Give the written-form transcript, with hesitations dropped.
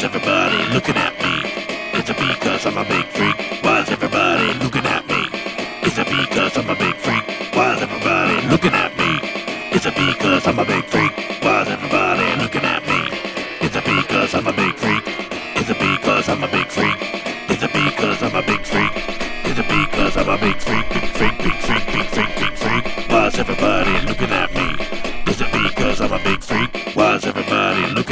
everybody looking at me? Is it because I'm a big freak? Why is everybody looking at me? Is it because I'm a big freak? Why is everybody looking at me? Is it because I'm a big freak? Why is everybody looking at me? Is it because I'm a big freak? Is it because I'm a big freak? Is it because I'm a big freak? Is it because I'm a big freak? Big freak, big freak, big freak, big freak. Why is everybody looking at me? Is it because I'm a big freak? Why is everybody looking at me?